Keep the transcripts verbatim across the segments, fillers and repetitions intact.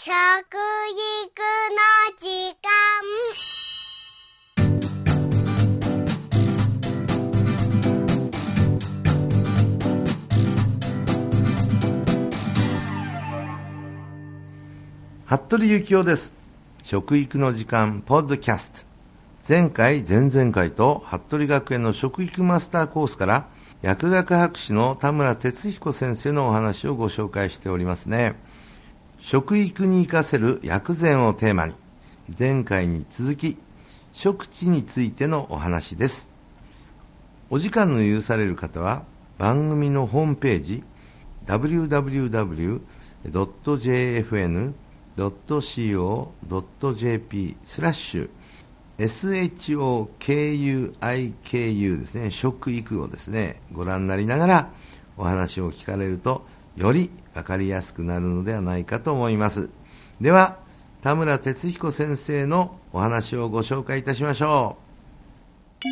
食育の時間。 服部幸男です。食育の時間ポッドキャスト。前回前々回と服部学園の食育マスターコースから薬学博士の田村哲彦先生のお話をご紹介しておりますね。食育に生かせる薬膳をテーマに、前回に続き食地についてのお話です。お時間の許される方は番組のホームページ ダブリューダブリューダブリュードットジェーエフエヌドットシーオードットジェーピー スラッシュ エスエイチオーケーユーアイケーユー ですね、食育をですねご覧になりながらお話を聞かれるとより分かりやすくなるのではないかと思います。では田村哲彦先生のお話をご紹介いたしましょう。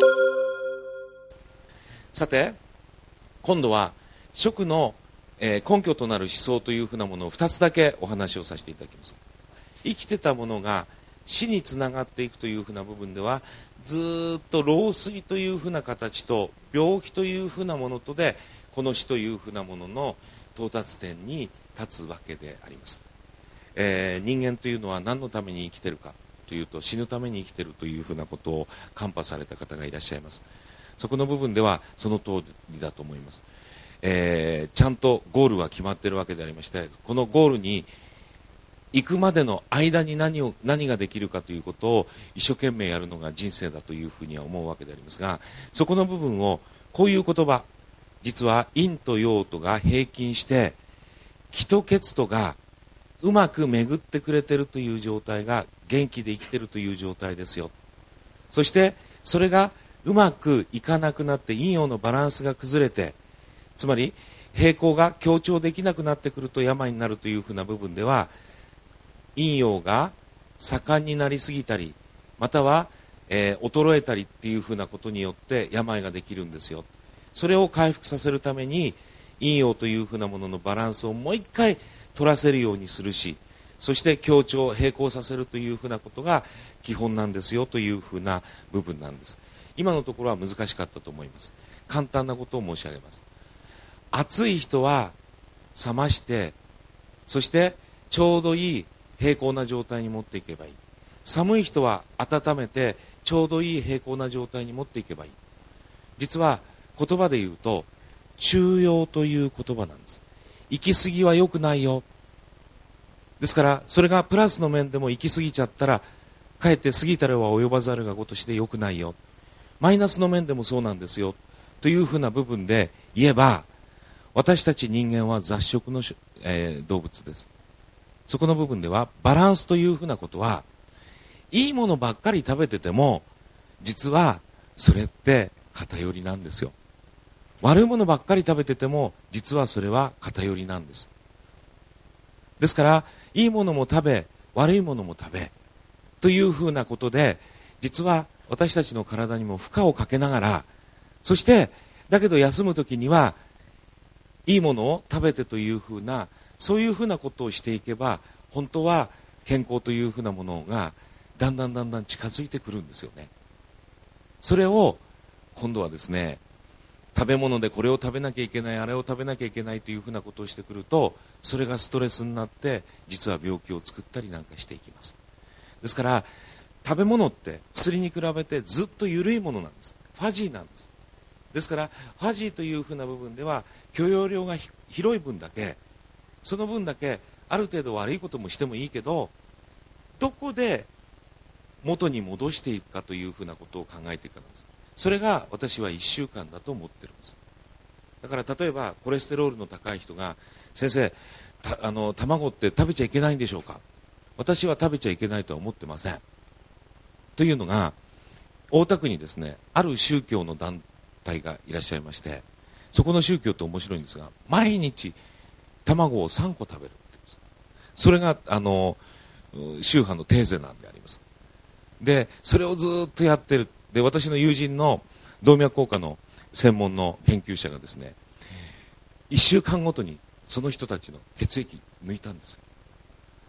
さて今度は食のえー、根拠となる思想というふうなものをふたつだけお話をさせていただきます。生きてたものが死につながっていくというふうな部分ではずっと老衰というふうな形と病気というふうなものとでこの死というふうなものの到達点に立つわけであります。えー、人間というのは何のために生きてるかというと死ぬために生きてるというふうなことを看破された方がいらっしゃいます。そこの部分ではその通りだと思います。えー、ちゃんとゴールは決まっているわけでありまして、このゴールに行くまでの間に何を何ができるかということを一生懸命やるのが人生だというふうには思うわけでありますが、そこの部分をこういう言葉、実は陰と陽とが平均して気と血とがうまく巡ってくれているという状態が元気で生きているという状態ですよ。そしてそれがうまくいかなくなって陰陽のバランスが崩れて、つまり平衡が強調できなくなってくると病になるというふうな部分では、陰陽が盛んになりすぎたりまたは、えー、衰えたりっていうふうなことによって病ができるんですよ。それを回復させるために陰陽というふうなもののバランスをもう一回取らせるようにするし、そして強調平衡させるというふうなことが基本なんですよというふうな部分なんです。今のところは難しかったと思います。簡単なことを申し上げます。暑い人は冷まして、そしてちょうどいい平衡な状態に持っていけばいい。寒い人は温めてちょうどいい平衡な状態に持っていけばいい。実は言葉で言うと中庸という言葉なんです。行き過ぎは良くないよ。ですからそれがプラスの面でも行き過ぎちゃったらかえって過ぎたれは及ばざるが如しで良くないよ。マイナスの面でもそうなんですよというふうな部分で言えば、私たち人間は雑食の、えー、動物です。そこの部分ではバランスというふうなことは、いいものばっかり食べてても実はそれって偏りなんですよ。悪いものばっかり食べてても実はそれは偏りなんです。ですからいいものも食べ悪いものも食べというふうなことで、実は私たちの体にも負荷をかけながら、そしてだけど休むときにはいいものを食べてというふうな、そういうふうなことをしていけば本当は健康というふうなものがだんだんだんだん近づいてくるんですよね。それを今度はですね、食べ物でこれを食べなきゃいけない、あれを食べなきゃいけないというふうなことをしてくると、それがストレスになって実は病気を作ったりなんかしていきます。ですから食べ物って薬に比べてずっと緩いものなんです。ファジーなんです。ですからファジーというふうな部分では許容量が広い分だけ、その分だけある程度悪いこともしてもいいけど、どこで元に戻していくかというふうなことを考えていくかなんです。それが私はいっしゅうかんだと思ってるんです。だから例えばコレステロールの高い人が、先生たあの卵って食べちゃいけないんでしょうか。私は食べちゃいけないとは思ってません。というのが、大田区にですねある宗教の団体がいらっしゃいまして、そこの宗教って面白いんですが、毎日卵をさんこ食べるって言うんです。それがあの宗派のテーゼなんであります。でそれをずっとやってる。で私の友人の動脈硬化の専門の研究者がですね、いっしゅうかんごとにその人たちの血液抜いたんですよ。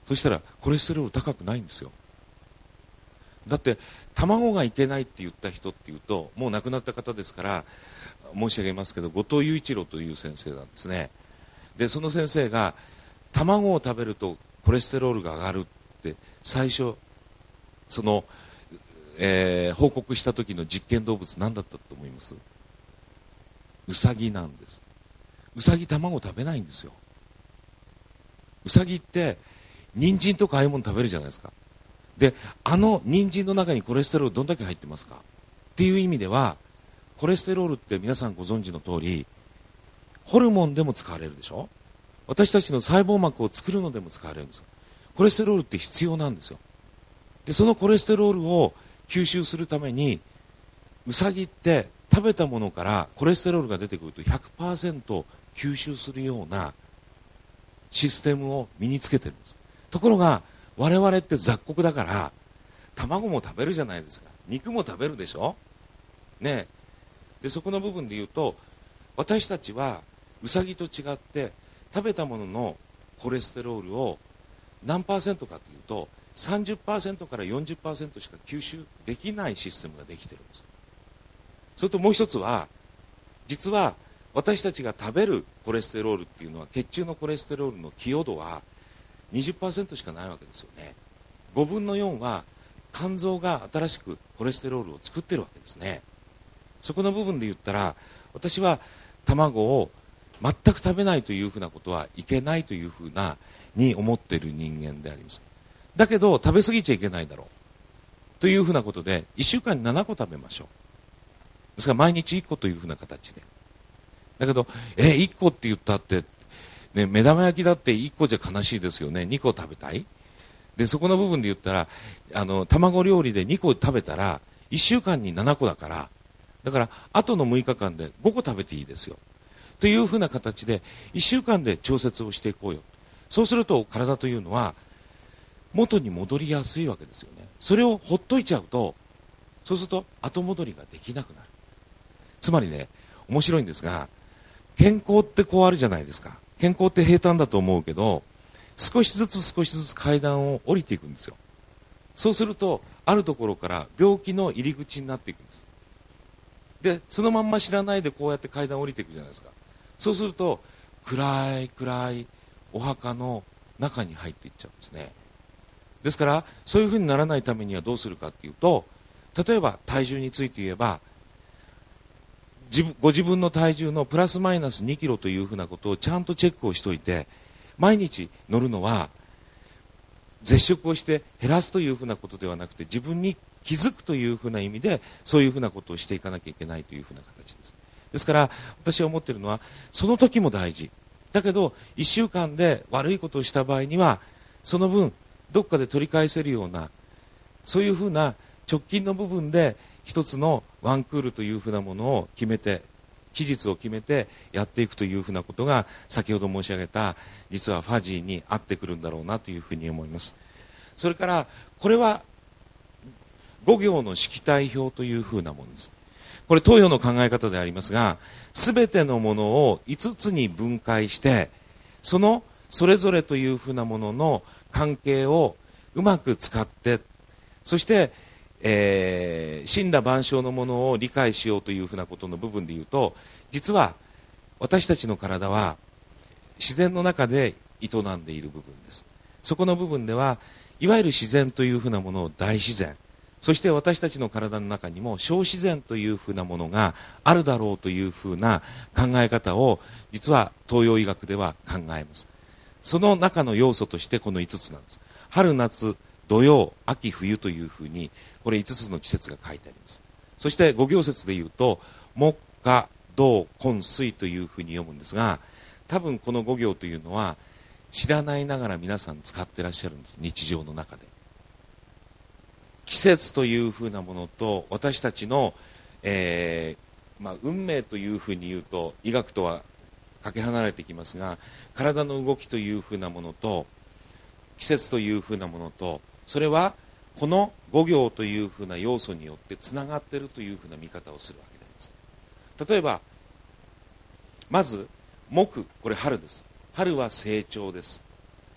そしたらコレステロール高くないんですよ。だって卵がいけないって言った人っていうと、もう亡くなった方ですから申し上げますけど、後藤雄一郎という先生なんですね。でその先生が卵を食べるとコレステロールが上がるって最初その、えー、報告した時の実験動物何だったと思います？ウサギなんです。ウサギ卵食べないんですよ。ウサギって人参とかああいうもの食べるじゃないですか。であの人参の中にコレステロールどんだけ入ってますかっていう意味では、コレステロールって皆さんご存知の通りホルモンでも使われるでしょ。私たちの細胞膜を作るのでも使われるんですよ。コレステロールって必要なんですよ。でそのコレステロールを吸収するためにウサギって食べたものからコレステロールが出てくると ひゃくパーセント 吸収するようなシステムを身につけてるんです。ところが我々って雑穀だから卵も食べるじゃないですか、肉も食べるでしょ、ね、でそこの部分で言うと私たちはウサギと違って食べたもののコレステロールを何パーセントかというと さんじゅっパーセント から よんじゅっパーセント しか吸収できないシステムができてるんです。それともう一つは、実は私たちが食べるコレステロールっていうのは血中のコレステロールの寄与度は にじゅっパーセント しかないわけですよね。ごぶんのよんは肝臓が新しくコレステロールを作ってるわけですね。そこの部分で言ったら私は卵を全く食べないというふうなことはいけないというふうなに思っている人間であります。だけど食べ過ぎちゃいけないだろうというふうなことでいっしゅうかんにななこ食べましょう。ですから毎日いっこというふうな形で。だけどえいっこって言ったって、ね、目玉焼きだっていっこじゃ悲しいですよね。にこ食べたいで、そこの部分で言ったらあの卵料理でにこ食べたらいっしゅうかんにななこだから、だからあとのむいかかんでごこ食べていいですよというふうな形でいっしゅうかんで調節をしていこうよ。そうすると体というのは元に戻りやすいわけですよね。それをほっといちゃうと、そうすると後戻りができなくなる。つまりね、面白いんですが、健康ってこうあるじゃないですか。健康って平坦だと思うけど、少しずつ少しずつ階段を降りていくんですよ。そうするとあるところから病気の入り口になっていくんです。でそのまんま知らないでこうやって階段を降りていくじゃないですか。そうすると暗い暗いお墓の中に入っていっちゃうんですね。ですからそういうふうにならないためにはどうするかっていうと、例えば体重について言えば、自分ご自分の体重のプラスマイナスにキロというふうなことをちゃんとチェックをしておいて、毎日乗るのは絶食をして減らすというふうなことではなくて、自分に気づくというふうな意味でそういうふうなことをしていかなきゃいけないというふうな形です。ですから私は思っているのは、その時も大事だけどいっしゅうかんで悪いことをした場合にはその分どっかで取り返せるような、そういうふうな直近の部分で一つのワンクールというふうなものを決めて、期日を決めてやっていくというふうなことが、先ほど申し上げた実はファジーに合ってくるんだろうなというふうに思います。それからこれはご行の式体表というふうなものです。これ東洋の考え方でありますが、すべてのものをいつつに分解して、そのそれぞれというふうなものの関係をうまく使って、そして、えー、神羅万象のものを理解しようというふうなことの部分でいうと、実は私たちの体は自然の中で営んでいる部分です。そこの部分ではいわゆる自然というふうなものを大自然、そして私たちの体の中にも小自然というふうなものがあるだろうというふうな考え方を実は東洋医学では考えます。その中の要素としてこのいつつなんです。春夏土曜秋冬というふうにこれいつつの季節が書いてあります。そしてご行節でいうと木火土金水というふうに読むんですが、多分このご行というのは知らないながら皆さん使ってらっしゃるんです。日常の中で季節というふうなものと私たちの、えーまあ、運命というふうに言うと医学とはかけ離れてきますが、体の動きというふうなものと季節というふうなものと、それはこのご行というふうな要素によってつながっているというふうな見方をするわけであります。例えばまず木、これ春です。春は成長です。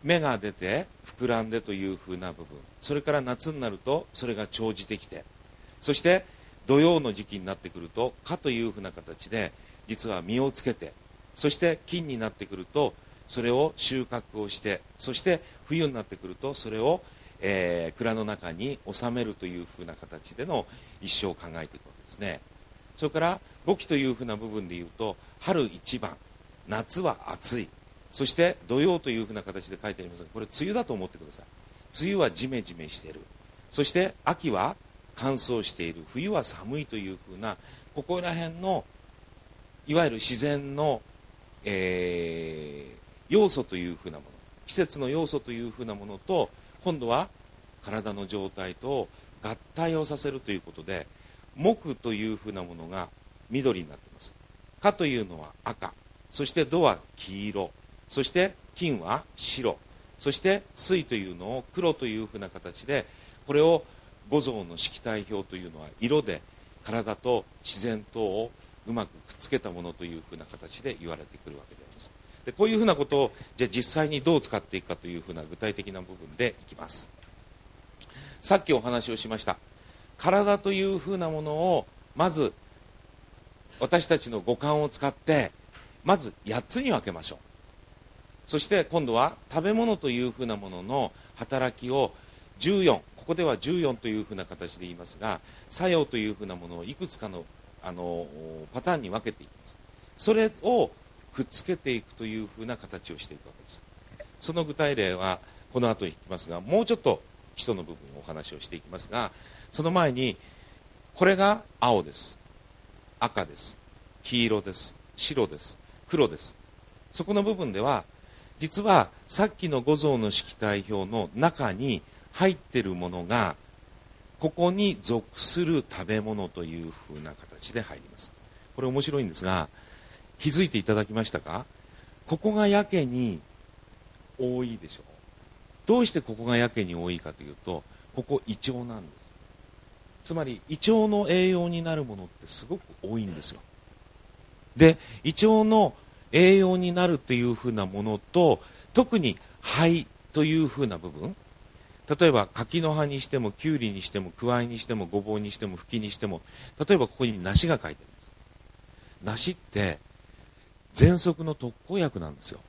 芽が出て膨らんでというふうな部分、それから夏になるとそれが長じてきて、そして土用の時期になってくると果というふうな形で実は実をつけて、そして金になってくるとそれを収穫をして、そして冬になってくるとそれを、えー、蔵の中に収めるというふうな形での一生を考えていくわけですね。それから五季というふうな部分でいうと、春一番、夏は暑い、そして土曜というふうな形で書いてありますが、これ梅雨だと思ってください。梅雨はジメジメしている、そして秋は乾燥している、冬は寒いというふうな、ここら辺のいわゆる自然の、えー、要素というふうなもの、季節の要素というふうなものと、今度は体の状態と合体をさせるということで、木というふうなものが緑になっています。火というのは赤、そして土は黄色、そして金は白、そして水というのを黒というふうな形で、これを五臓の色体表というのは色で体と自然とをうまくくっつけたものというふうな形で言われてくるわけであります。でこういうふうなことをじゃあ実際にどう使っていくかというふうな具体的な部分でいきます。さっきお話をしました体というふうなものを、まず私たちの五感を使ってまずやっつに分けましょう。そして今度は食べ物というふうなものの働きをじゅうよん、ここではじゅうよんというふうな形で言いますが、作用というふうなものをいくつかの、あのパターンに分けていきます。それをくっつけていくというふうな形をしていくわけです。その具体例はこの後いきますが、もうちょっと基礎の部分をお話をしていきますが、その前にこれが青です、赤です、黄色です、白です、黒です。そこの部分では実はさっきの五臓の色体表の中に入っているものがここに属する食べ物というふうな形で入ります。これ面白いんですが、気づいていただきましたか？ここがやけに多いでしょう。どうしてここがやけに多いかというと、ここ胃腸なんです。つまり胃腸の栄養になるものってすごく多いんですよ。で胃腸の栄養になるというふうなものと、特に肺というふうな部分、例えば柿の葉にしてもきゅうりにしてもくわいにしてもごぼうにしてもふきにしても、例えばここに梨が書いてあります。梨って喘息の特効薬なんですよ。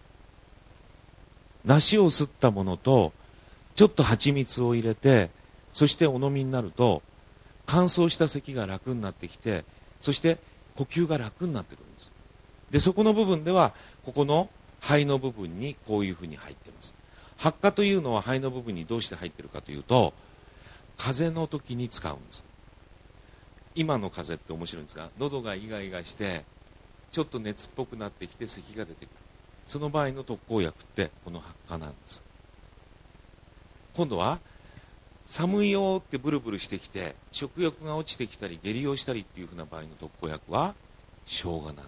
梨をすったものとちょっと蜂蜜を入れて、そしてお飲みになると乾燥した咳が楽になってきて、そして呼吸が楽になってくるんです。でそこの部分ではここの肺の部分にこういうふうに入っています。発火というのは肺の部分にどうして入っているかというと、風邪の時に使うんです。今の風邪って面白いんですが、喉がイガイガしてちょっと熱っぽくなってきて咳が出てくる。その場合の特効薬ってこの発火なんです。今度は寒いよってブルブルしてきて食欲が落ちてきたり下痢をしたりっていうふうな場合の特効薬は生姜なんです。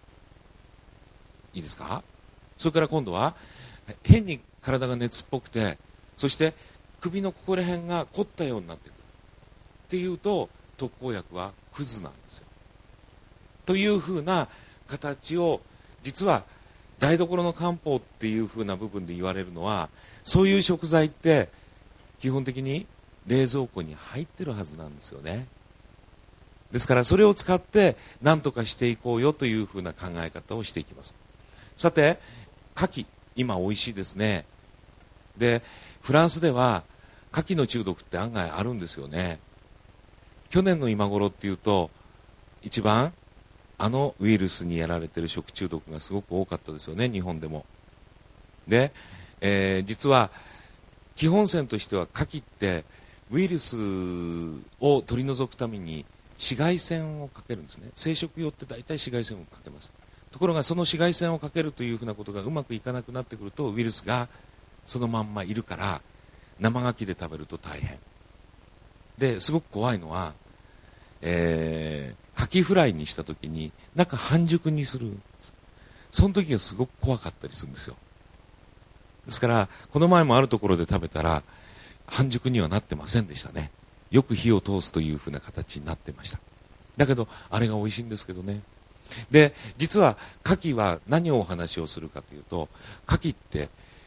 いいですか？それから今度は変に体が熱っぽくて、そして首のここら辺が凝ったようになってくるっていうと、特効薬はクズなんですよ。というふうな形を、実は台所の漢方っていうふうな部分で言われるのは、そういう食材って基本的に冷蔵庫に入ってるはずなんですよね。ですからそれを使って何とかしていこうよというふうな考え方をしていきます。さて牡蠣、今美味しいですね。でフランスでは牡蠣の中毒って案外あるんですよね。去年の今頃っていうと一番あのウイルスにやられている食中毒がすごく多かったですよね、日本でも。で、えー、実は基本線としては牡蠣ってウイルスを取り除くために紫外線をかけるんですね。生殖用って大体紫外線をかけます。ところがその紫外線をかけるというふうなことがうまくいかなくなってくると、ウイルスがそのまんまいるから生牡蠣で食べると大変ですごく怖いのは、えー、牡蠣フライにした時に中半熟にする。その時がすごく怖かったりするんですよ。ですからこの前もあるところで食べたら半熟にはなってませんでしたね。よく火を通すというふうな形になってました。だけどあれが美味しいんですけどね。で実は牡蠣は何をお話をするかというと、牡蠣って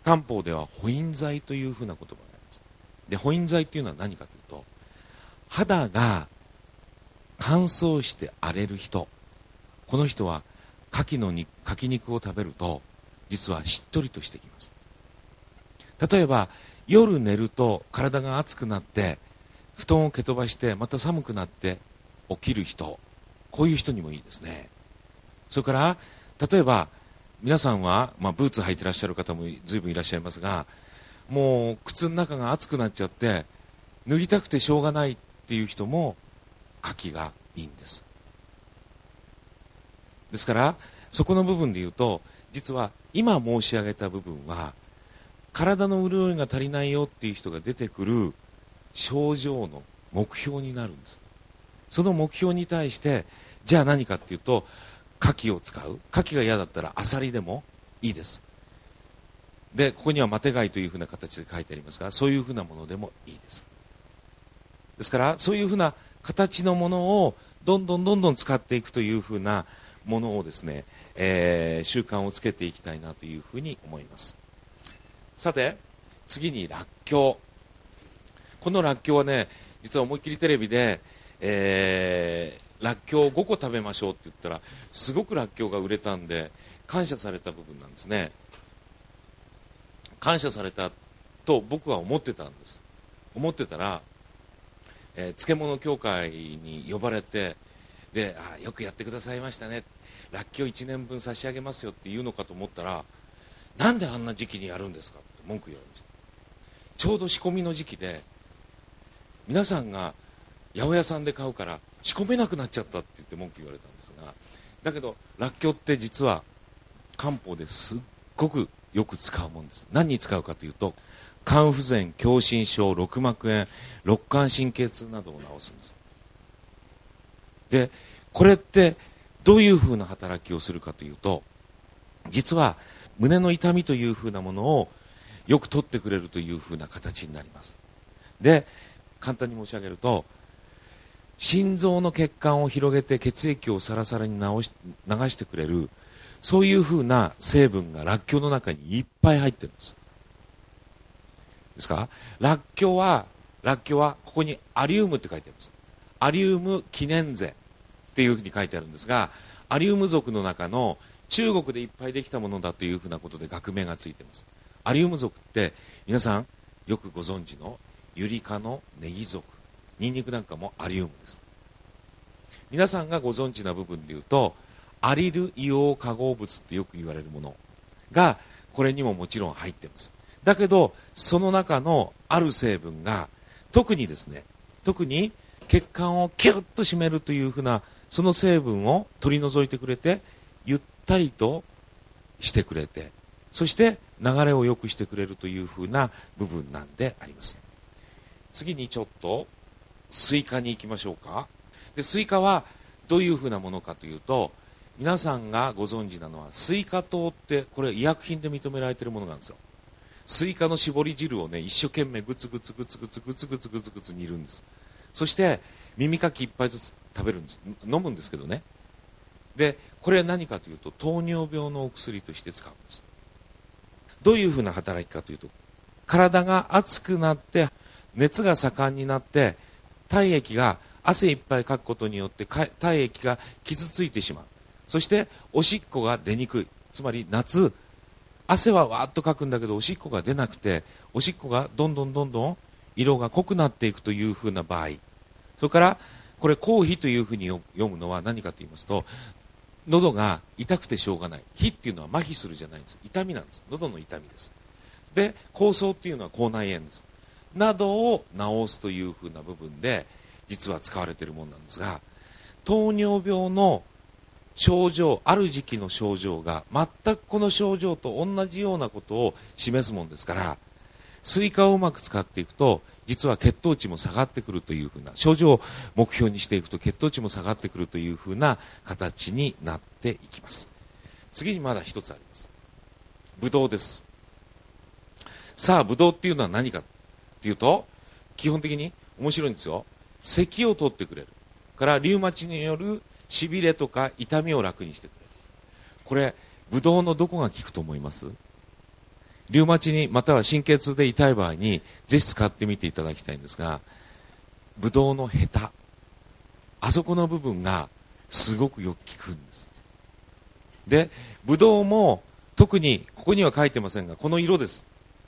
漢方では補陰剤というふうな言葉があります。で補陰剤というのは何かというと、肌が乾燥して荒れる人、この人は牡蠣の肉、牡蠣肉を食べると実はしっとりとしてきます。例えば夜寝ると体が熱くなって布団を蹴飛ばしてまた寒くなって起きる人、こういう人にもいいですね。それから例えば皆さんは、まあ、ブーツ履いてらっしゃる方も随分いらっしゃいますが、もう靴の中が熱くなっちゃって脱ぎたくてしょうがないっていう人も牡蠣がいいんです。ですからそこの部分で言うと、実は今申し上げた部分は体の潤いが足りないよっていう人が出てくる症状の目標になるんです。その目標に対してじゃあ何かっていうと、牡蠣を使う。牡蠣が嫌だったらアサリでもいいです。でここにはマテ貝というふうな形で書いてありますが、そういうふうなものでもいいです。ですからそういうふうな形のものをどんどんどんどん使っていくというふうなものをですね、えー、習慣をつけていきたいなというふうに思います。さて次にらっきょう。このらっきょうはね、実は思いっきりテレビで、えー、らっきょうごこ食べましょうって言ったらすごくらっきょうが売れたんで感謝された部分なんですね。感謝されたと僕は思ってたんです。思ってたら、えー、漬物協会に呼ばれて、であよくやってくださいましたね、らっきょういちねんぶん差し上げますよって言うのかと思ったら、なんであんな時期にやるんですかって文句言われました。ちょうど仕込みの時期で皆さんが八百屋さんで買うから仕込めなくなっちゃったって言って文句言われたんですが、だけどらっきょうって実は漢方ですっごくよく使うもんです。何に使うかというと、肝不全、狭心症、肋膜炎、肋間神経痛などを治すんです。でこれってどういうふうな働きをするかというと、実は胸の痛みというふうなものをよく取ってくれるというふうな形になります。で簡単に申し上げると、心臓の血管を広げて血液をサラサラに流し、流してくれる、そういうふうな成分がらっきょうの中にいっぱい入ってるんです。ですかららっきょうはらっきょうはここにアリウムって書いてあります。アリウム記念ゼっていうふうに書いてあるんですが、アリウム属の中の中国でいっぱいできたものだというふうなことで学名がついています。アリウム属って皆さんよくご存知のユリ科のネギ属、ニンニクなんかもアリウムです。皆さんがご存知な部分でいうと、アリル硫黄化合物ってよく言われるものがこれにももちろん入っています。だけどその中のある成分が特にですね、特に血管をキュッと締めるというふうなその成分を取り除いてくれて、ゆったりとしてくれて、そして流れを良くしてくれるというふうな部分なんであります。次にちょっとスイカに行きましょうか。でスイカはどういうふうなものかというと、皆さんがご存知なのはスイカ糖って、これ医薬品で認められているものなんですよ。スイカの絞り汁をね、一生懸命グツグツグツグツグツグツグツグツ煮るんです。そして耳かきいっぱいずつ食べるんです。飲むんですけどね。でこれは何かというと、糖尿病のお薬として使うんです。どういうふうな働きかというと、体が熱くなって熱が盛んになって体液が汗いっぱいかくことによって体液が傷ついてしまう。そしておしっこが出にくい。つまり夏汗はわーっとかくんだけどおしっこが出なくて、おしっこがどんどんどんどん色が濃くなっていくというふうな場合、それからこれ黄皮というふうに読むのは何かと言いますと、喉が痛くてしょうがない。皮っていうのは麻痺するじゃないんです。痛みなんです。喉の痛みです。で酵素っていうのは口内炎ですなどを治すというふうな部分で実は使われているものなんですが、糖尿病の症状、ある時期の症状が全くこの症状と同じようなことを示すものですから、スイカをうまく使っていくと実は血糖値も下がってくるというふうな、症状を目標にしていくと血糖値も下がってくるというふうな形になっていきます。次にまだ一つあります。ブドウです。さあブドウっていうのは何かというと、基本的に面白いんですよ。咳を取ってくれるからリウマチによるしびれとか痛みを楽にしてくれる。これブドウのどこが効くと思います？ リウマチにまたは神経痛で痛い場合にぜひ使ってみていただきたいんですが、ブドウのヘタ、あそこの部分がすごくよく効くんです。でブドウも特にここには書いてませんが、この色です。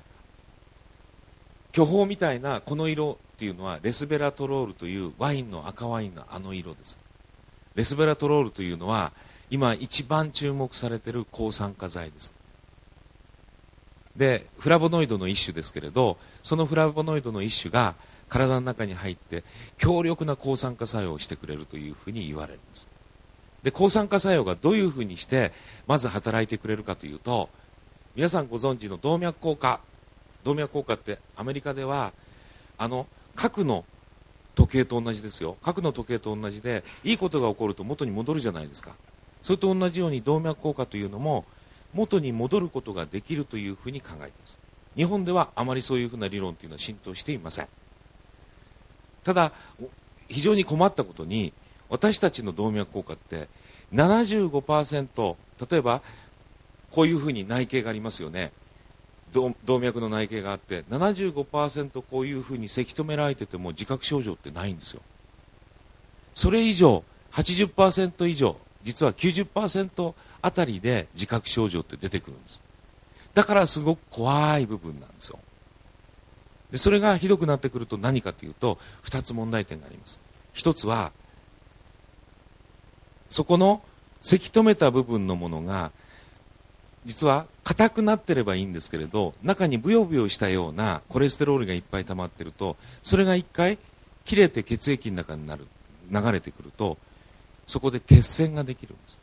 巨峰みたいなこの色っていうのはレスベラトロールというワインの赤ワインのあの色です。レスベラトロールというのは今一番注目されている抗酸化剤です。でフラボノイドの一種ですけれど、そのフラボノイドの一種が体の中に入って強力な抗酸化作用をしてくれるというふうに言われるんです。で抗酸化作用がどういうふうにしてまず働いてくれるかというと、皆さんご存知の動脈硬化、動脈硬化ってアメリカではあの核の時計と同じですよ。核の時計と同じで、いいことが起こると元に戻るじゃないですか。それと同じように動脈硬化というのも元に戻ることができるというふうに考えています。日本ではあまりそういうふうな理論というのは浸透していません。ただ非常に困ったことに、私たちの動脈硬化って ななじゅうごパーセント、 例えばこういうふうに内径がありますよね。動, 動脈の内径があって ななじゅうごパーセント こういうふうにせき止められてても自覚症状ってないんですよ。それ以上 はちじゅっパーセント 以上、実は きゅうじゅっパーセント あたりで自覚症状って出てくるんです。だからすごく怖い部分なんですよ。でそれがひどくなってくると何かというと、ふたつ問題点があります。ひとつはそこのせき止めた部分のものが実は硬くなってればいいんですけれど、中にブヨブヨしたようなコレステロールがいっぱい溜まっていると、それが一回切れて血液の中になる流れてくると、そこで血栓ができるんです。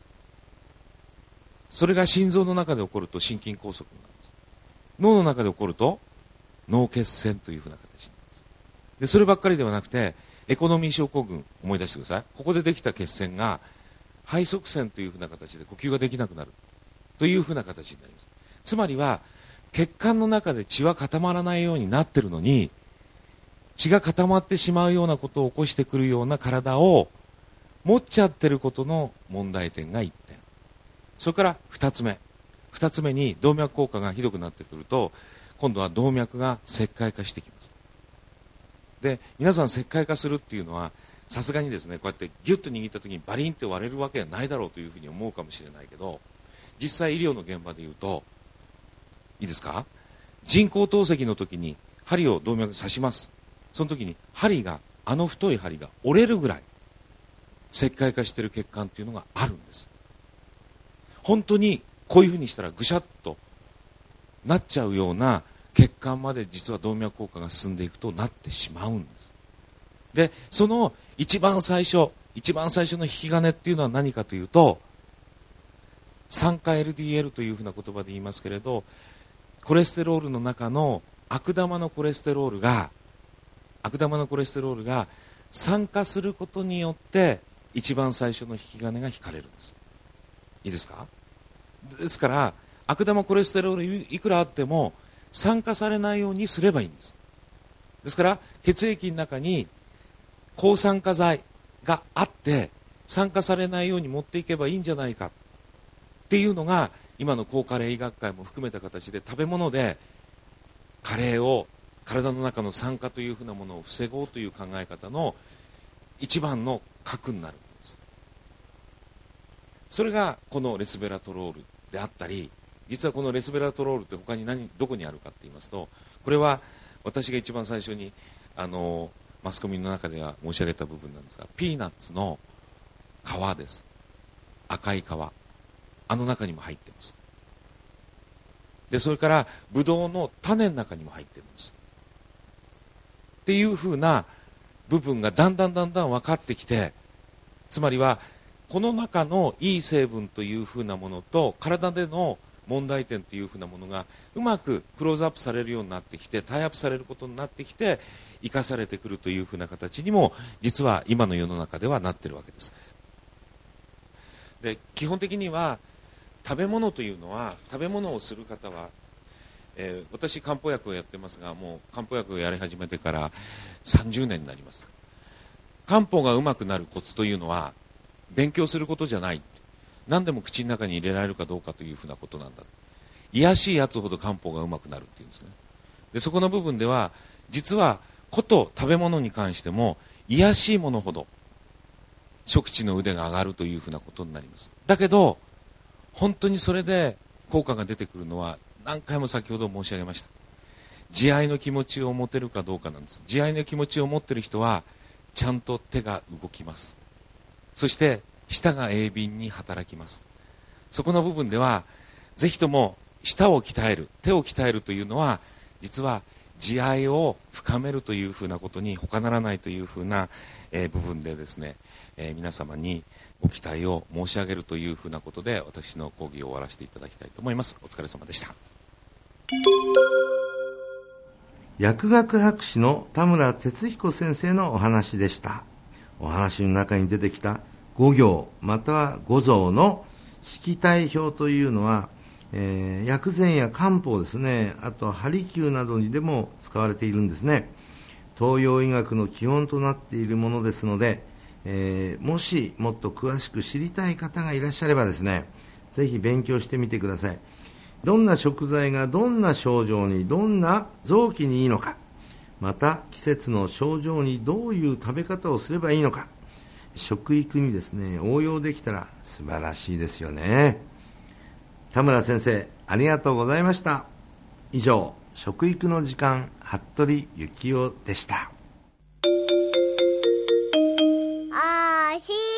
それが心臓の中で起こると心筋梗塞になるんです。脳の中で起こると脳血栓というふうな形になります。でそればっかりではなくて、エコノミー症候群思い出してください。ここでできた血栓が肺塞栓というふうな形で呼吸ができなくなるというふうな形になります。つまりは血管の中で血は固まらないようになっているのに、血が固まってしまうようなことを起こしてくるような体を持っちゃってることの問題点がいってん。それからふたつめふたつめに動脈硬化がひどくなってくると、今度は動脈が石灰化してきます。で皆さん石灰化するっていうのはさすがにですね、こうやってギュッと握った時にバリンって割れるわけはないだろうというふうに思うかもしれないけど、実際医療の現場でいうと、いいですか、人工透析の時に針を動脈に刺します。その時に針が、あの太い針が折れるぐらい石灰化している血管っていうのがあるんです。本当にこういうふうにしたらぐしゃっとなっちゃうような血管まで実は動脈硬化が進んでいくとなってしまうんです。でその一番最初一番最初の引き金っていうのは何かというと、酸化 エルディーエル というふうな言葉で言いますけれど、コレステロールの中の悪玉のコレステロールが悪玉のコレステロールが酸化することによって一番最初の引き金が引かれるんです。いいですか。ですから悪玉コレステロールいくらあっても酸化されないようにすればいいんです。ですから血液の中に抗酸化剤があって酸化されないように持っていけばいいんじゃないかっていうのが、今の高カレー医学会も含めた形で食べ物でカレーを体の中の酸化というふうなものを防ごうという考え方の一番の核になるんです。それがこのレスベラトロールであったり、実はこのレスベラトロールって他に何どこにあるかって言いますと、これは私が一番最初にあのマスコミの中では申し上げた部分なんですが、ピーナッツの皮です。赤い皮、あの中にも入っています。でそれからブドウの種の中にも入っているんですっていうふうな部分がだんだんだんだん分かってきて、つまりはこの中のいい成分というふうなものと体での問題点というふうなものがうまくクローズアップされるようになってきて、タイアップされることになってきて生かされてくるというふうな形にも実は今の世の中ではなっているわけです。で基本的には食べ物というのは、食べ物をする方は、えー、私漢方薬をやってますが、もう漢方薬をやり始めてからさんじゅうねんになります。漢方がうまくなるコツというのは勉強することじゃない、何でも口の中に入れられるかどうかというふうなことなんだ。 卑しいやつほど漢方がうまくなるっていうんですね。でそこの部分では実はこと食べ物に関しても卑しいものほど食知の腕が上がるというふうなことになります。だけど本当にそれで効果が出てくるのは何回も先ほど申し上げました慈愛の気持ちを持てるかどうかなんです。慈愛の気持ちを持っている人はちゃんと手が動きます。そして舌が鋭敏に働きます。そこの部分ではぜひとも舌を鍛える、手を鍛えるというのは実は慈愛を深めるというふうなことに他ならないというふうな、えー、部分でですね、えー、皆様にご期待を申し上げるというふうなことで私の講義を終わらせていただきたいと思います。お疲れ様でした。 薬学博士の田村哲彦先生のお話でした。お話の中に出てきた五行または五臓の色体表というのは、えー、薬膳や漢方ですね、あとハリキューなどにでも使われているんですね。東洋医学の基本となっているものですので、えー、もしもっと詳しく知りたい方がいらっしゃればですね、ぜひ勉強してみてください。どんな食材がどんな症状にどんな臓器にいいのか、また季節の症状にどういう食べ方をすればいいのか、食育にですね応用できたら素晴らしいですよね。田村先生ありがとうございました。以上食育の時間、服部幸男でした。 あーし